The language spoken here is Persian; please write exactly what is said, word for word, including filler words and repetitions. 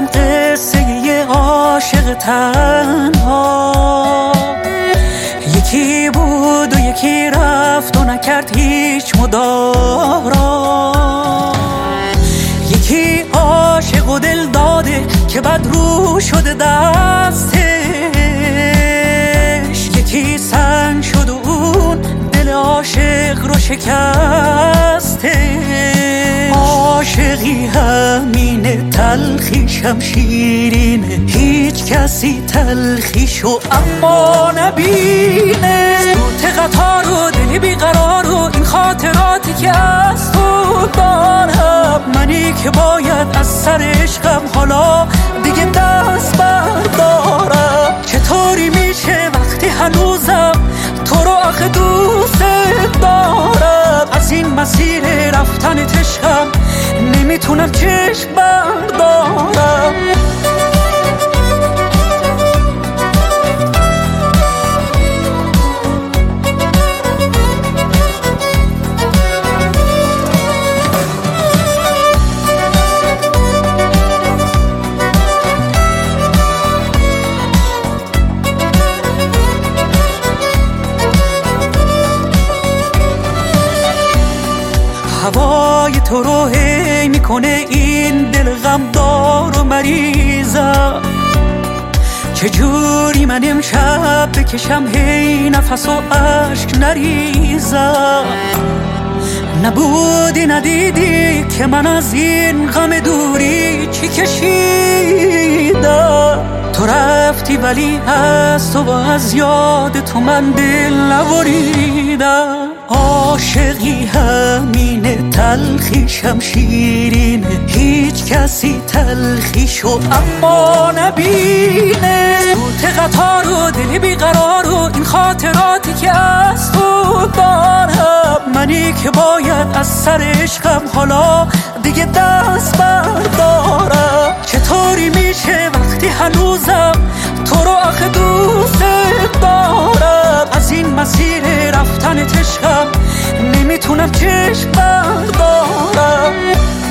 بگم قصه یه عاشق تنها، یکی بود و یکی رفت و نکرد هیچ مدارا. یکی عاشق و دل داده که بد رو شده دستش، یکی سنگ شد و اون دل عاشق رو شکسته. عاشقی همینه، تلخیشم شیرینه، هیچ کسی تلخیشو اما نبینه. صوت قطار و دل بیقرار و این خاطراتی که از تو دارم، منی که باید از سر عشقم حالا دیگه دست بردارم. چطوری میشه وقتی هنوزم تو رو آخه دوست دارم، از این مسیر رفتن عشقم نمیتونم چشم بردارم. هوای تو رو هی میکنه این دل غمدار و مریضم، چجوری من امشب بکشم هی نفس و عشق نریزم. نبودی ندیدی که من از این غم دوری چی کشیدم. تو رفتی ولی از تو و از یاد تو من دل نبریدم. عاشقی همینه، تلخیشم شیرینه، هیچ کسی تلخیشو اما نبینه. صوت قطار و دل بیقرار و این خاطراتی که از تو دارم، منی که باید از سر عشقم حالا دیگه دست بردارم. چطوری میشه وقتی هنوزم تو رو آخه دوست دارم، از این مسیر رفتن عشقم نمیتونم چشم بردارم.